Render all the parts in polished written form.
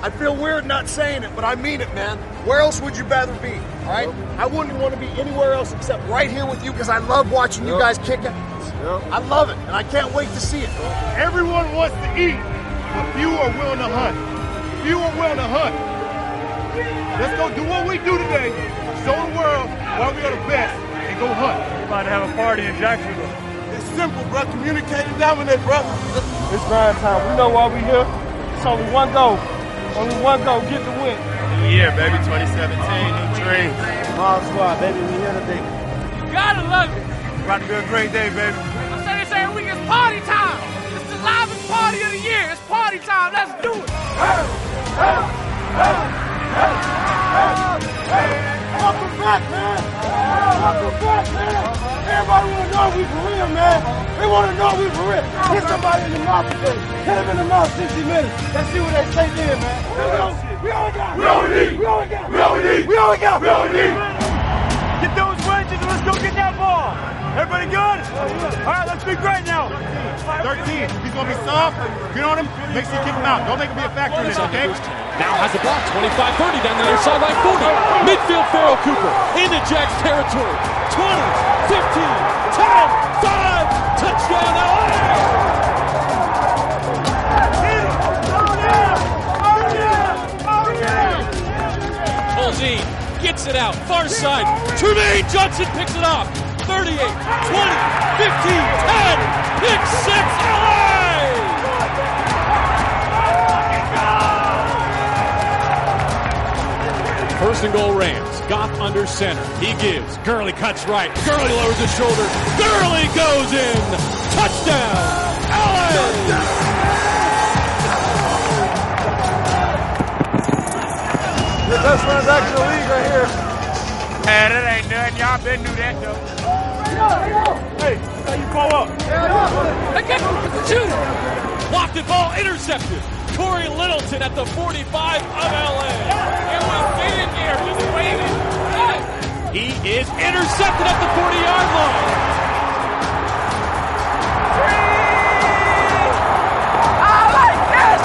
I feel weird not saying it, but I mean it, man. Where else would you rather be, all right? I wouldn't want to be anywhere else except right here with you because I love watching you guys kick ass. I love it, and I can't wait to see it. Everyone wants to eat, but few are willing to hunt. Few are willing to hunt. Let's go do what we do today. Show the world why we are the best, and go hunt. We're about to have a party in Jacksonville. It's simple, bro. Communicate and dominate, bro. It's grind time. We know why we here. It's only one goal. Only one goal. Get the win. New year, baby. 2017. New dreams. Mob Squad, baby. We here today. You gotta love it. About to be a great day, baby. I say this every week. It's party time. It's the livest party of the year. It's party time. Let's do it. Welcome back, man. Welcome back, man. Everybody want to know we for real, man. They want to know we for real. Hit somebody in the mouth today. Hit him in the mouth 60 minutes. Let's see what they take in, man. We all got. We all need. We all got. We all need. We all got. We all need. Get those wedges and let's go get that ball. Everybody good? All right, let's be great now. 13. He's going to be soft. Get on him. Make sure you kick him out. Don't make him be a factor in this, okay? Now has the block, 25-30 down the near sideline, 40. Midfield, Pharoh Cooper into Jack's territory. 20, 15, 10, 5, touchdown LA! Colzine gets it out, far side. Trumaine Johnson picks it off. 38, 20, 15, 10, pick six, LA! First and goal Rams. Goff under center. He gives. Gurley cuts right. Gurley lowers his shoulder. Gurley goes in. Touchdown. LA! The best running back in the league right here. Man, that ain't nothing. Y'all been knew that, though. Hey, how you pull up? I got the shooter. Lofted ball intercepted. Corey Littleton at the 45 of LA. It was sitting there, just waiting. He is intercepted at the 40-yard line. I like that.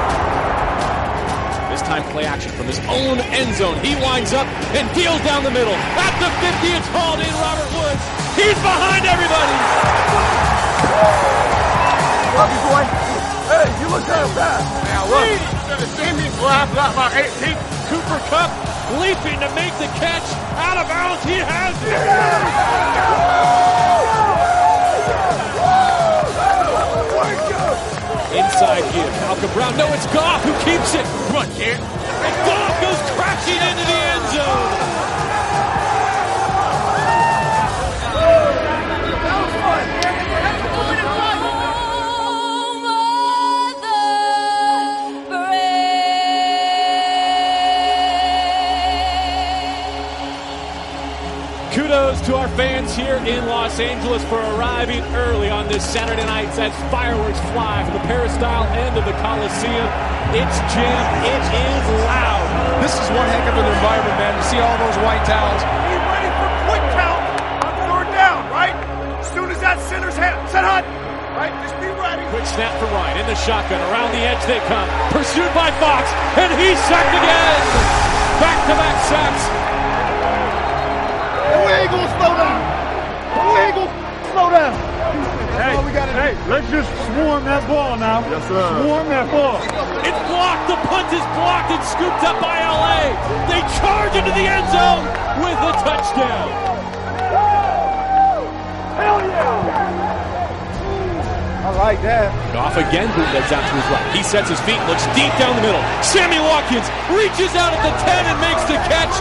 This time play action from his own end zone. He winds up and deals down the middle. At the 50, it's hauled in Robert Woods. He's behind everybody. Love you, boy. Hey, you look kind of fast. Now, look. See me fly about 18. Cooper Kupp leaping to make the catch. Out of bounds, he has it. Inside give. Malcolm Brown. No, it's Goff who keeps it. Run here. And Goff goes crashing into the end zone. Kudos to our fans here in Los Angeles for arriving early on this Saturday night as fireworks fly from the peristyle end of the Coliseum. It's jammed. It is loud. This is one heck of an environment, man. To see all those white towels. Be ready for quick count on third down, right? As soon as that center's set hunt, right? Just be ready. Quick snap for Ryan in the shotgun. Around the edge they come. Pursued by Fox, and he's sacked again. Back-to-back sacks. We ain't gonna slow down. We ain't gonna slow down. Hey, let's just swarm that ball now. Yes, sir. Swarm that ball. It's blocked. The punt is blocked and scooped up by LA. They charge into the end zone with a touchdown. Hell yeah! I like that. Goff again bootlegs out to his right. He sets his feet, looks deep down the middle. Sammy Watkins reaches out at the 10 and makes the catch.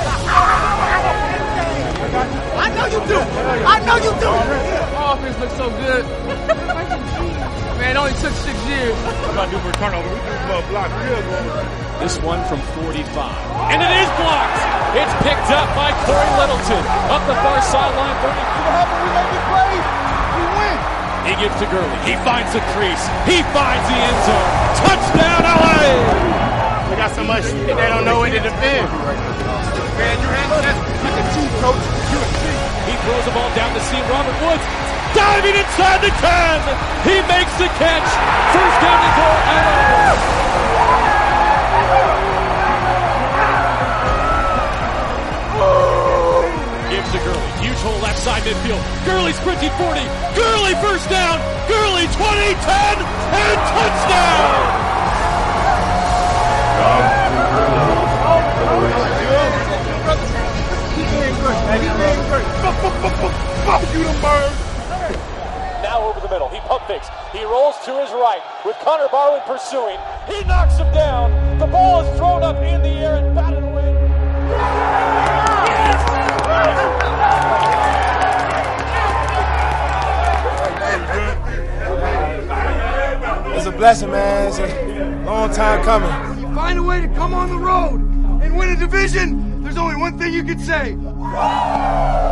I know you do. I know you do. My offense looks so good. Man, it only took 6 years. What about do for a turnover? We do block field goal. This one from 45. And it is blocked. It's picked up by Corey Littleton. Up the far sideline. What happened? We make it play. We win. He gives to Gurley. He finds the crease. He finds the end zone. Touchdown, LA! We got so much that they don't know when to defend. Man, you're handling that like a team coach. He throws the ball down to seam. Robert Woods diving inside the 10. He makes the catch. First down and goal. 1940. Gurley first down. Gurley 20, 10, and touchdown. Now over the middle. He pump fakes. He rolls to his right with Connor Barwin pursuing. He knocks him down. The ball is thrown up in the air and batted away. It's a blessing, man. It's a long time coming. When you find a way to come on the road and win a division, there's only one thing you can say.